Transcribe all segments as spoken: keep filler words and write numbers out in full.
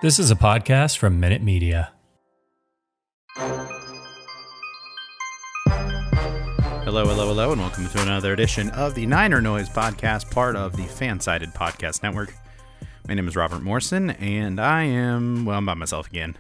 This is a podcast from Minute Media. Hello, hello, hello, and welcome to another edition of the Niner Noise podcast, part of the Fansided Podcast Network. My name is Robert Morrison, and I am, well, I'm by myself again.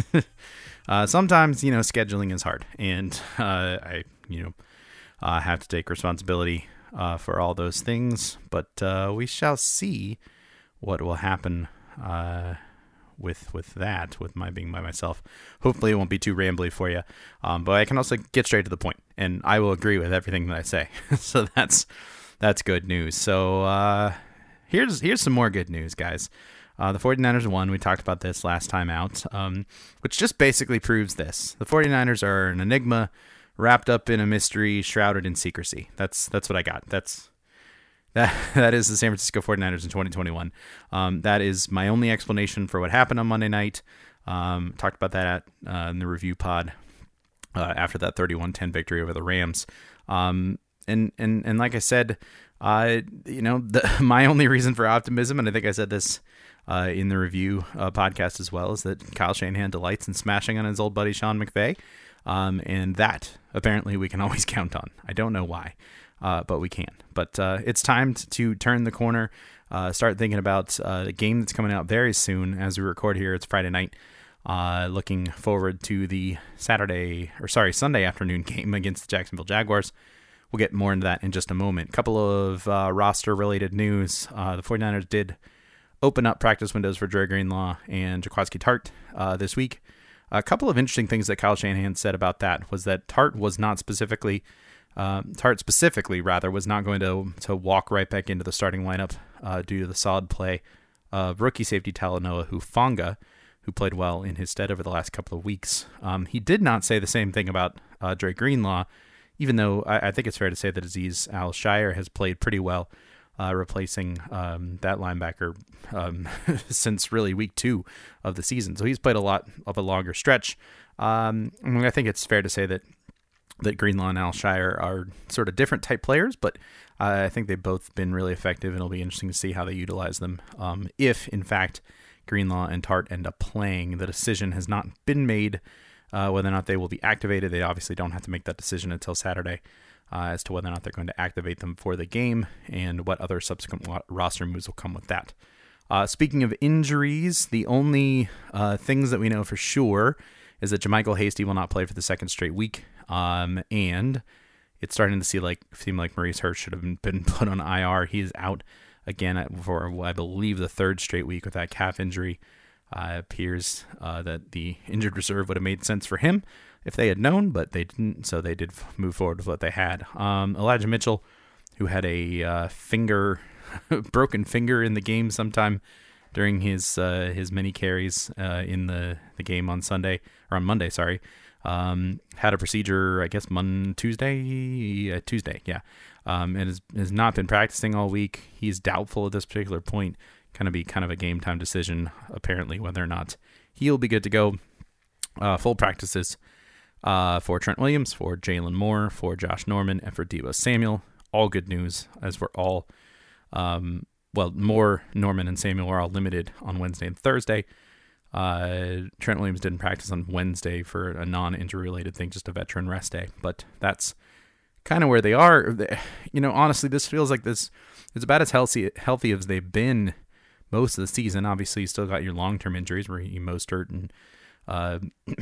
uh, sometimes, you know, scheduling is hard, and uh, I, you know, uh, have to take responsibility uh, for all those things, but uh, we shall see what will happen uh with with that, with my being by myself. Hopefully it won't be too rambly for you, um, but I can also get straight to the point, and I will agree with everything that I say. So that's that's good news. So uh, here's here's some more good news, guys. Uh, the 49ers won. We talked about this last time out, um, which just basically proves this. The 49ers are an enigma wrapped up in a mystery, shrouded in secrecy. That's that's what I got. That's That that is the San Francisco 49ers in twenty twenty-one. Um, that is my only explanation for what happened on Monday night. Um, talked about that at, uh, in the review pod uh, after that thirty-one ten victory over the Rams. Um, and and and like I said, uh, you know, the, my only reason for optimism, and I think I said this uh, in the review uh, podcast as well, is that Kyle Shanahan delights in smashing on his old buddy Sean McVay, um, and that apparently we can always count on. I don't know why. Uh, but we can. But uh, it's time to turn the corner, uh, start thinking about uh, the game that's coming out very soon. As we record here, it's Friday night. Uh, looking forward to the Saturday, or sorry, Sunday afternoon game against the Jacksonville Jaguars. We'll get more into that in just a moment. Couple of uh, roster-related news. Uh, the 49ers did open up practice windows for Dre Greenlaw and Jaquiski Tartt uh, this week. A couple of interesting things that Kyle Shanahan said about that was that Tartt was not specifically Uh, Tartt specifically, rather, was not going to to walk right back into the starting lineup uh, due to the solid play of rookie safety Talanoa Hufanga, who played well in his stead over the last couple of weeks. Um, he did not say the same thing about uh, Dre Greenlaw, even though I, I think it's fair to say that Azeez Al-Shaair has played pretty well, uh, replacing um, that linebacker um, since really week two of the season. So he's played a lot of a longer stretch. Um, I mean, I think it's fair to say that that Greenlaw and Al-Shaair are sort of different type players, but uh, I think they've both been really effective, and it'll be interesting to see how they utilize them. Um, if, in fact, Greenlaw and Tartt end up playing, the decision has not been made uh, whether or not they will be activated. They obviously don't have to make that decision until Saturday uh, as to whether or not they're going to activate them for the game and what other subsequent roster moves will come with that. Uh, speaking of injuries, the only uh, things that we know for sure is that JaMycal Hasty will not play for the second straight week. Um, and it's starting to see like seem like Maurice Hurst should have been put on I R. He is out again for, I believe, the third straight week with that calf injury. Uh, it appears uh, that the injured reserve would have made sense for him if they had known, but they didn't, so they did move forward with what they had. Um, Elijah Mitchell, who had a uh, finger, broken finger in the game sometime during his uh, his many carries uh, in the, the game on Sunday, or on Monday, sorry. Um, had a procedure, I guess, Monday, Tuesday, uh, Tuesday, yeah, um, and has, has not been practicing all week. He's doubtful at this particular point. Kind of be kind of a game time decision, apparently, whether or not he'll be good to go. Uh, full practices uh, for Trent Williams, for Jalen Moore, for Josh Norman, and for Deebo Samuel. All good news, as we're all, um, well, Moore, Norman, and Samuel are all limited on Wednesday and Thursday. Uh, Trent Williams didn't practice on Wednesday for a non-injury related thing, just a veteran rest day. But that's kind of where they are. You know, honestly, this feels like this is about as healthy healthy as they've been most of the season. Obviously, you still got your long-term injuries, Raheem Mostert and uh,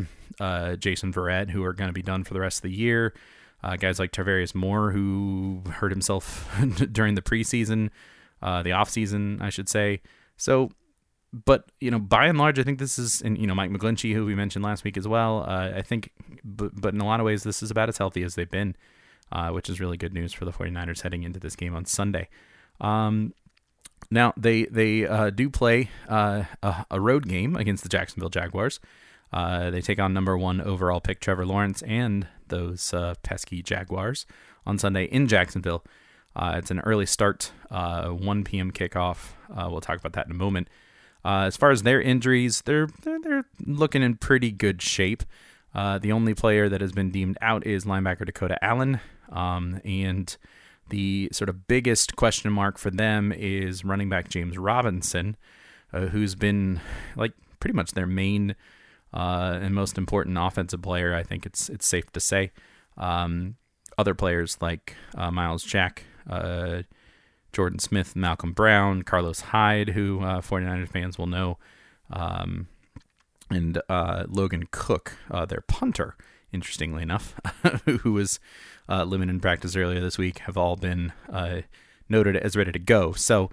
uh, Jason Verrett, who are going to be done for the rest of the year. Uh, guys like Tarvarius Moore, who hurt himself during the preseason, uh, the offseason, I should say. So, But, you know, by and large, I think this is, and, you know, Mike McGlinchey, who we mentioned last week as well, uh, I think, but, but in a lot of ways, this is about as healthy as they've been, uh, which is really good news for the 49ers heading into this game on Sunday. Um, now, they they uh, do play uh, a, a road game against the Jacksonville Jaguars. Uh, they take on number one overall pick Trevor Lawrence and those uh, pesky Jaguars on Sunday in Jacksonville. Uh, it's an early start, uh, one p.m. kickoff. Uh, we'll talk about that in a moment. Uh, as far as their injuries, they're, they're they're looking in pretty good shape. Uh, the only player that has been deemed out is linebacker Dakota Allen, um, and the sort of biggest question mark for them is running back James Robinson, uh, who's been like pretty much their main uh, and most important offensive player. I think it's it's safe to say. Um, other players like uh, Miles Jack, uh, Jordan Smith, Malcolm Brown, Carlos Hyde, who uh, 49ers fans will know, um, and uh, Logan Cook, uh, their punter, interestingly enough, who was uh, limited in practice earlier this week, have all been uh, noted as ready to go. So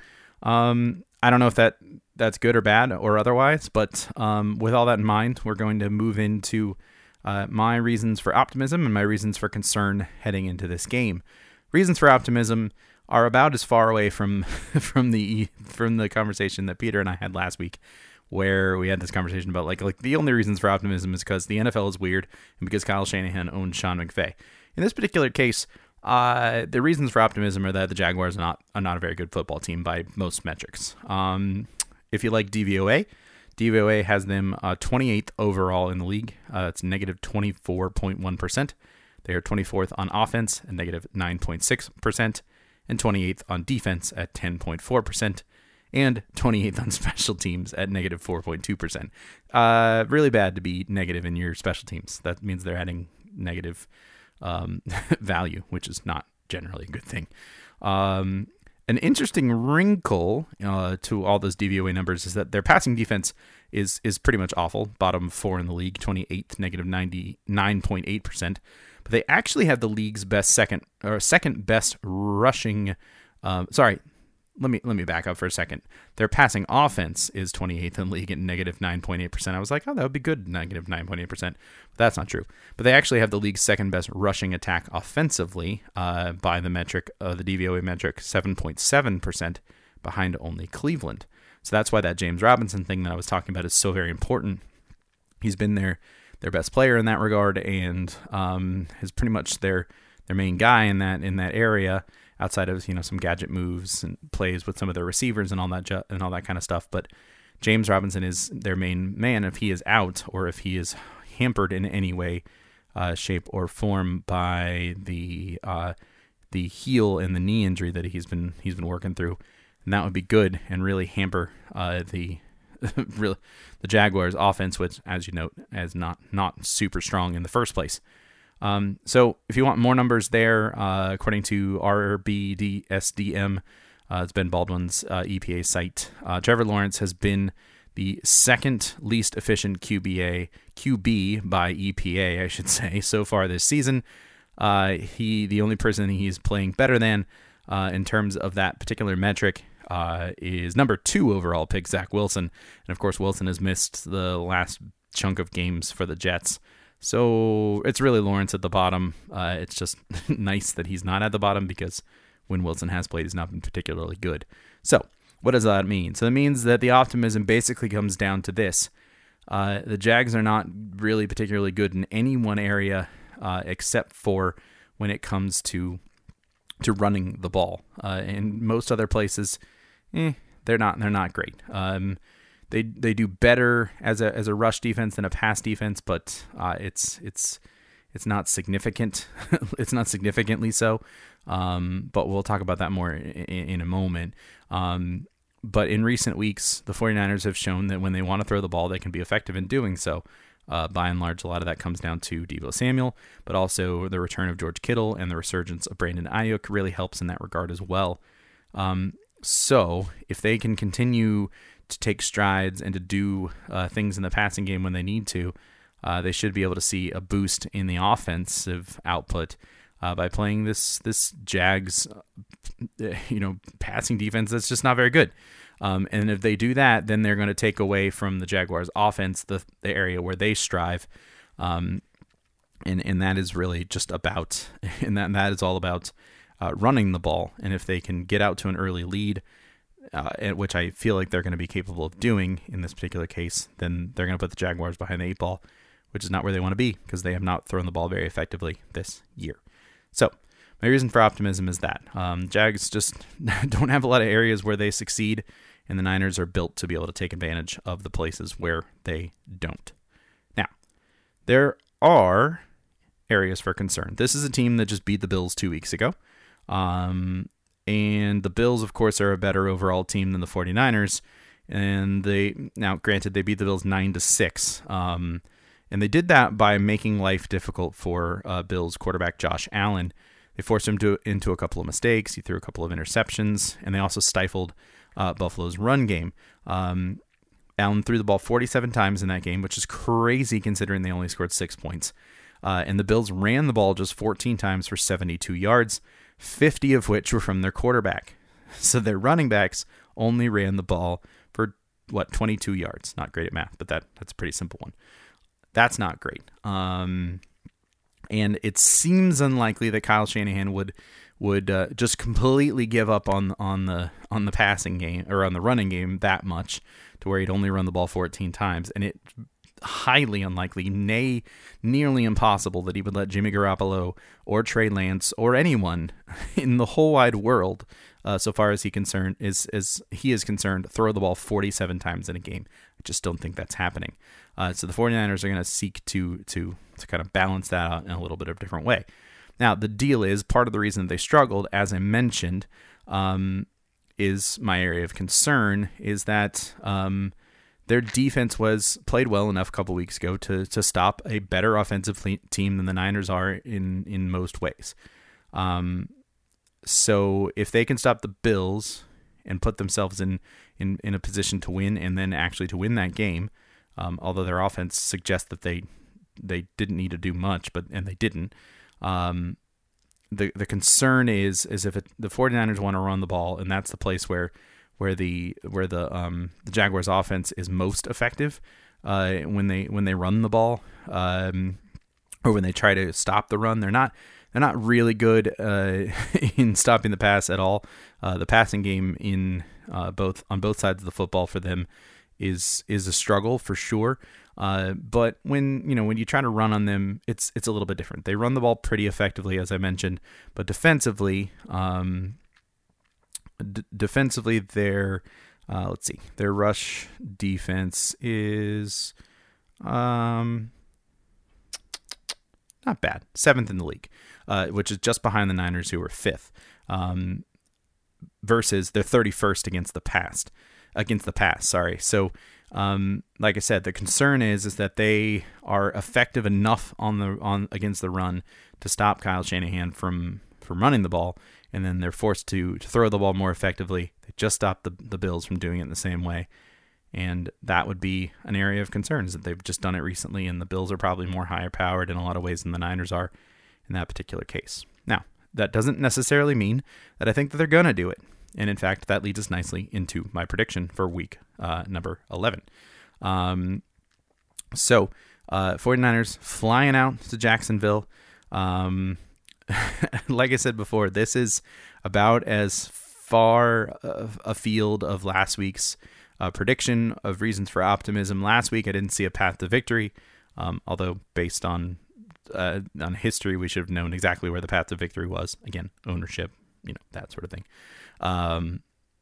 um, I don't know if that that's good or bad or otherwise, but um, with all that in mind, we're going to move into uh, my reasons for optimism and my reasons for concern heading into this game. Reasons for optimism are about as far away from from the from the conversation that Peter and I had last week, where we had this conversation about like like the only reasons for optimism is because the N F L is weird and because Kyle Shanahan owns Sean McVay. In this particular case, uh, the reasons for optimism are that the Jaguars are not are not a very good football team by most metrics. Um, if you like D V O A, D V O A has them uh, twenty-eighth overall in the league. Uh, it's negative twenty-four point one percent. They are twenty-fourth on offense at negative nine point six percent, and twenty-eighth on defense at ten point four percent, and twenty-eighth on special teams at negative four point two percent. Uh, really bad to be negative in your special teams. That means they're adding negative um, value, which is not generally a good thing. Um, an interesting wrinkle uh, to all those D V O A numbers is that their passing defense is is pretty much awful. Bottom four in the league, twenty-eighth, negative ninety-nine point eight percent. But they actually have the league's best second or second best rushing. Um, sorry, let me let me back up for a second. Their passing offense is twenty-eighth in the league at negative nine point eight percent. I was like, oh, that would be good, negative nine point eight percent. But that's not true. But they actually have the league's second best rushing attack offensively uh, by the metric, uh, the D V O A metric, seven point seven percent, behind only Cleveland. So that's why that James Robinson thing that I was talking about is so very important. He's been their their best player in that regard, and um, is pretty much their their main guy in that in that area. Outside of, you know, some gadget moves and plays with some of their receivers and all that ju- and all that kind of stuff, but James Robinson is their main man. If he is out or if he is hampered in any way, uh, shape, or form by the uh, the heel and the knee injury that he's been he's been working through, and that would be good and really hamper uh, the really the Jaguars' offense, which, as you note, is not not super strong in the first place. Um, so if you want more numbers there, uh, according to R B D S D M, uh, it's Ben Baldwin's uh, E P A site, uh, Trevor Lawrence has been the second least efficient Q B A Q B by E P A, I should say, so far this season. Uh, he the only person he's playing better than uh, in terms of that particular metric uh, is number two overall pick, Zach Wilson. And of course, Wilson has missed the last chunk of games for the Jets. So it's really Lawrence at the bottom. Uh, it's just nice that he's not at the bottom because when Wilson has played, he's not been particularly good. So what does that mean? So it means that the optimism basically comes down to this. Uh, the Jags are not really particularly good in any one area uh, except for when it comes to to running the ball. Uh, in most other places, eh, they're not they're not great. Um, They they do better as a as a rush defense than a pass defense, but uh, it's it's it's not significant. It's not significantly so. Um, but we'll talk about that more in, in a moment. Um, but in recent weeks, the 49ers have shown that when they want to throw the ball, they can be effective in doing so. Uh, by and large, a lot of that comes down to Deebo Samuel, but also the return of George Kittle and the resurgence of Brandon Ayuk really helps in that regard as well. Um, so if they can continue to take strides and to do uh, things in the passing game when they need to, uh, they should be able to see a boost in the offensive output uh, by playing this this Jags, uh, you know, passing defense that's just not very good. Um, and if they do that, then they're going to take away from the Jaguars' offense the the area where they strive, um, and and that is really just about and that and that is all about uh, running the ball. And if they can get out to an early lead, Uh, which I feel like they're going to be capable of doing in this particular case, then they're going to put the Jaguars behind the eight ball, which is not where they want to be because they have not thrown the ball very effectively this year. So my reason for optimism is that um, Jags just don't have a lot of areas where they succeed, and the Niners are built to be able to take advantage of the places where they don't. Now, there are areas for concern. This is a team that just beat the Bills two weeks ago. Um... And the Bills, of course, are a better overall team than the 49ers. And they now, granted, they beat the Bills nine to six, um, and they did that by making life difficult for uh, Bills quarterback Josh Allen. They forced him to, into a couple of mistakes. He threw a couple of interceptions, and they also stifled uh, Buffalo's run game. Um, Allen threw the ball forty-seven times in that game, which is crazy considering they only scored six points. Uh, and the Bills ran the ball just fourteen times for seventy-two yards, fifty of which were from their quarterback. So their running backs only ran the ball for, what, twenty-two yards. Not great at math, but that that's a pretty simple one. That's not great. Um, and it seems unlikely that Kyle Shanahan would would uh, just completely give up on on the on the passing game or on the running game that much to where he'd only run the ball fourteen times. And it highly unlikely, nay, nearly impossible that he would let Jimmy Garoppolo or Trey Lance or anyone in the whole wide world, uh, so far as he concerned is as he is concerned, throw the ball forty-seven times in a game. I just don't think that's happening. Uh, so the 49ers are going to seek to to to kind of balance that out in a little bit of a different way. Now, the deal is, part of the reason they struggled, as I mentioned, um, is my area of concern, is that um, their defense was played well enough a couple weeks ago to to stop a better offensive team than the Niners are in, in most ways. Um, so if they can stop the Bills and put themselves in, in, in a position to win and then actually to win that game, um, although their offense suggests that they they didn't need to do much, but and they didn't. Um, the the concern is is if it, the 49ers want to run the ball, and that's the place where where the where the um, the Jaguars offense is most effective uh, when they when they run the ball um, or when they try to stop the run. They're not they're not really good uh, in stopping the pass at all. Uh, the passing game in uh, both on both sides of the football for them is is a struggle for sure. Uh, but when you know when you try to run on them, it's it's a little bit different. They run the ball pretty effectively, as I mentioned, but defensively, um, d- defensively, their uh, let's see, their rush defense is um, not bad, seventh in the league, uh, which is just behind the Niners, who are fifth. Um, versus they're thirty-first against the pass, against the pass. Sorry, so. Um, like I said, the concern is is that they are effective enough on the on against the run to stop Kyle Shanahan from, from running the ball, and then they're forced to, to throw the ball more effectively. They just stopped the, the Bills from doing it in the same way, and that would be an area of concern, is that they've just done it recently, and the Bills are probably more higher powered in a lot of ways than the Niners are in that particular case. Now, that doesn't necessarily mean that I think that they're going to do it. And in fact, that leads us nicely into my prediction for week uh, number eleven. Um, so, uh, 49ers flying out to Jacksonville. Um, like I said before, this is about as far afield of last week's uh, prediction of reasons for optimism. Last week, I didn't see a path to victory, um, although based on uh, on history, we should have known exactly where the path to victory was. Again, ownership, you know, that sort of thing. Um,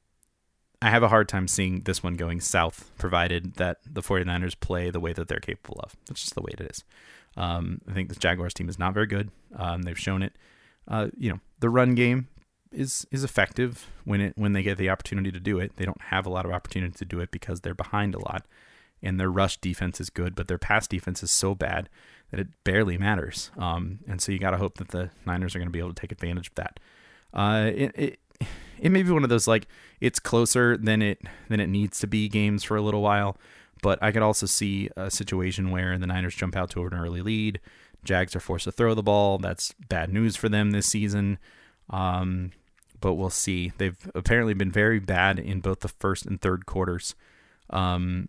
I have a hard time seeing this one going south, provided that the 49ers play the way that they're capable of. That's just the way it is. Um, I think the Jaguars team is not very good. Um, they've shown it. Uh, you know, the run game is is effective when it when they get the opportunity to do it. They don't have a lot of opportunity to do it because they're behind a lot, and their rush defense is good, but their pass defense is so bad that it barely matters. Um, and so you got to hope that the Niners are going to be able to take advantage of that. Uh, it, it It may be one of those, like, it's closer than it than it needs to be games for a little while, but I could also see a situation where the Niners jump out to an early lead, Jags are forced to throw the ball. That's bad news for them this season, um, but we'll see. They've apparently been very bad in both the first and third quarters, um,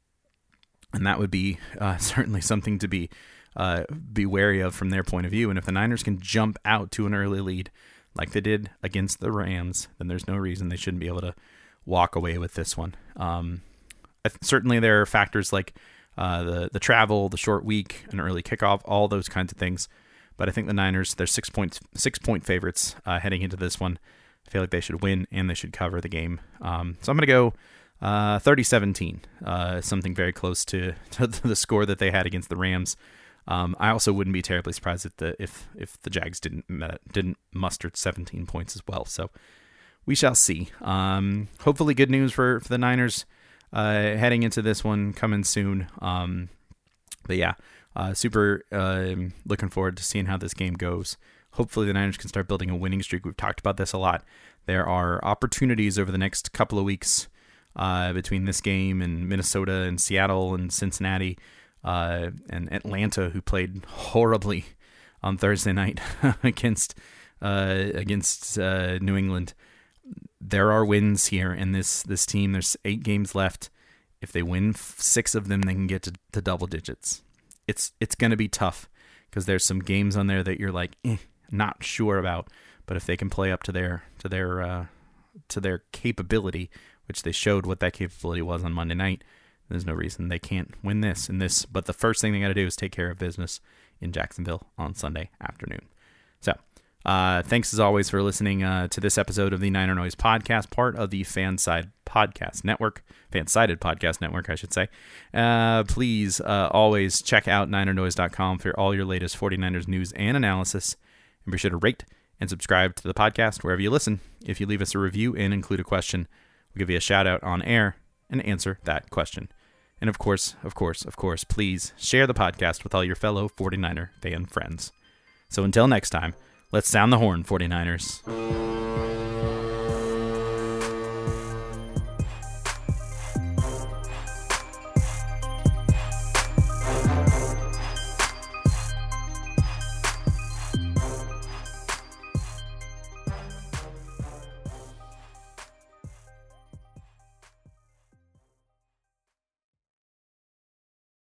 and that would be uh, certainly something to be uh, be wary of from their point of view. And if the Niners can jump out to an early lead, like they did against the Rams, then there's no reason they shouldn't be able to walk away with this one. Um, I th- certainly, there are factors like uh, the the travel, the short week, an early kickoff, all those kinds of things. But I think the Niners, they're six point six point favorites uh, heading into this one. I feel like they should win and they should cover the game. Um, so I'm going to go uh, thirty seventeen, uh, something very close to, to the score that they had against the Rams. Um, I also wouldn't be terribly surprised if the if if the Jags didn't didn't muster seventeen points as well. So we shall see. Um, hopefully, good news for, for the Niners. uh, heading into this one coming soon. Um, but yeah, uh, super uh, looking forward to seeing how this game goes. Hopefully the Niners can start building a winning streak. We've talked about this a lot. There are opportunities over the next couple of weeks uh, between this game and Minnesota and Seattle and Cincinnati uh, and Atlanta, who played horribly on Thursday night against uh, against uh, New England. There are wins here in this this team. There's eight games left. If they win six of them, they can get to, to double digits. It's it's going to be tough because there's some games on there that you're like, eh, not sure about. But if they can play up to their to their uh, to their capability, which they showed what that capability was on Monday night, there's no reason they can't win this and this. But the first thing they got to do is take care of business in Jacksonville on Sunday afternoon. So, uh, thanks as always for listening uh, to this episode of the Niner Noise Podcast, part of the Fanside Podcast Network, Fansided Podcast Network, I should say. Uh, please uh, always check out niner noise dot com for all your latest forty-niners news and analysis, and be sure to rate and subscribe to the podcast wherever you listen. If you leave us a review and include a question, we'll give you a shout out on air and answer that question. And of course, of course, of course, please share the podcast with all your fellow forty-niner fan friends. So until next time, let's sound the horn, forty-niners.